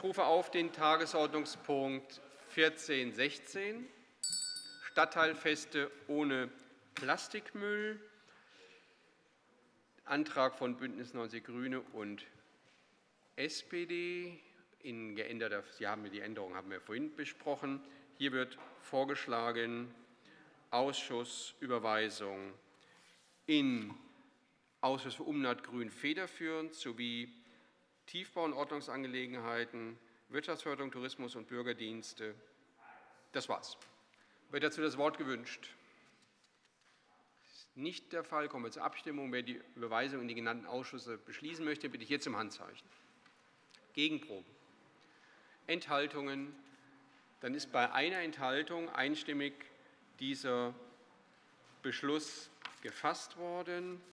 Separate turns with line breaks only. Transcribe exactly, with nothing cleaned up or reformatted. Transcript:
Ich rufe auf den Tagesordnungspunkt vierzehn sechzehn, Stadtteilfeste ohne Plastikmüll, Antrag von Bündnis neunzig Grüne und S P D. In geänderter, Sie haben die Änderung haben wir vorhin besprochen. Hier wird vorgeschlagen, Ausschussüberweisung in Ausschuss für Umwelt Grün federführend sowie Tiefbau- und Ordnungsangelegenheiten, Wirtschaftsförderung, Tourismus und Bürgerdienste. Das war's. Wird dazu das Wort gewünscht? Das ist nicht der Fall. Kommen wir zur Abstimmung. Wer die Überweisung in die genannten Ausschüsse beschließen möchte, bitte ich jetzt um Handzeichen. Gegenproben? Enthaltungen? Dann ist bei einer Enthaltung einstimmig dieser Beschluss gefasst worden.